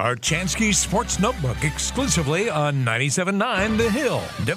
Archansky Sports Notebook exclusively on 97.9 The Hill,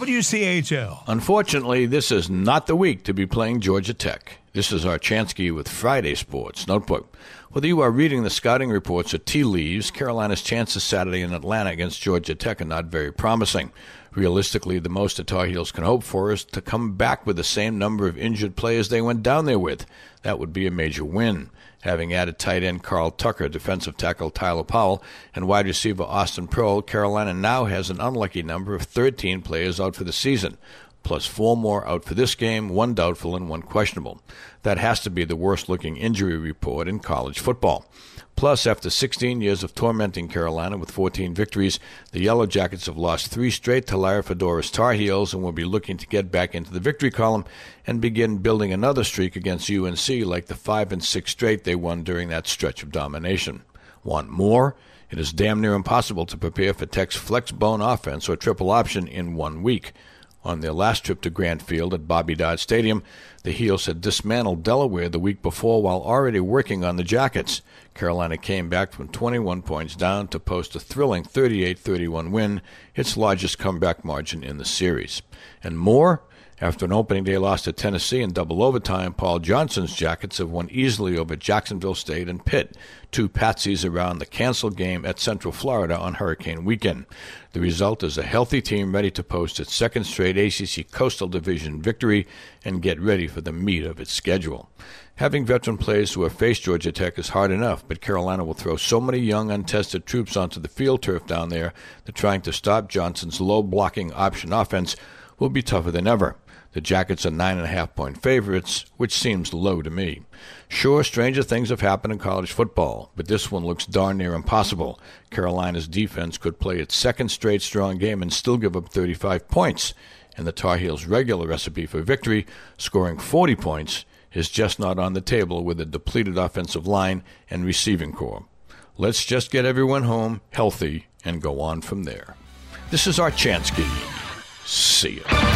WCHL. Unfortunately, this is not the week to be playing Georgia Tech. This is Archansky with Friday Sports Notebook. Whether you are reading the scouting reports or tea leaves, Carolina's chances Saturday in Atlanta against Georgia Tech are not very promising. Realistically, the most the Tar Heels can hope for is to come back with the same number of injured players they went down there with. That would be a major win. Having added tight end Carl Tucker, defensive tackle Tyler Powell, and wide receiver Austin Proehl, Carolina now has an unlucky number of 13 players out for the season, plus 4 more out for this game, 1 doubtful and 1 questionable. That has to be the worst-looking injury report in college football. Plus, after 16 years of tormenting Carolina with 14 victories, the Yellow Jackets have lost 3 straight to Larry Fedora's Tar Heels and will be looking to get back into the victory column and begin building another streak against UNC like the 5 and 6 straight they won during that stretch of domination. Want more? It is damn near impossible to prepare for Tech's flex bone offense or triple option in 1 week. On their last trip to Grant Field at Bobby Dodd Stadium, the Heels had dismantled Delaware the week before while already working on the Jackets. Carolina came back from 21 points down to post a thrilling 38-31 win, its largest comeback margin in the series. And more? After an opening day loss to Tennessee in double overtime, Paul Johnson's Jackets have won easily over Jacksonville State and Pitt, 2 patsies around the canceled game at Central Florida on Hurricane Weekend. The result is a healthy team ready to post its second straight ACC Coastal Division victory and get ready for the meat of its schedule. Having veteran players who have faced Georgia Tech is hard enough, but Carolina will throw so many young, untested troops onto the field turf down there that trying to stop Johnson's low-blocking option offense will be tougher than ever. The Jackets are 9.5-point favorites, which seems low to me. Sure, stranger things have happened in college football, but this one looks darn near impossible. Carolina's defense could play its second straight strong game and still give up 35 points, and the Tar Heels' regular recipe for victory, scoring 40 points, is just not on the table with a depleted offensive line and receiving corps. Let's just get everyone home healthy and go on from there. This is Archansky. See ya.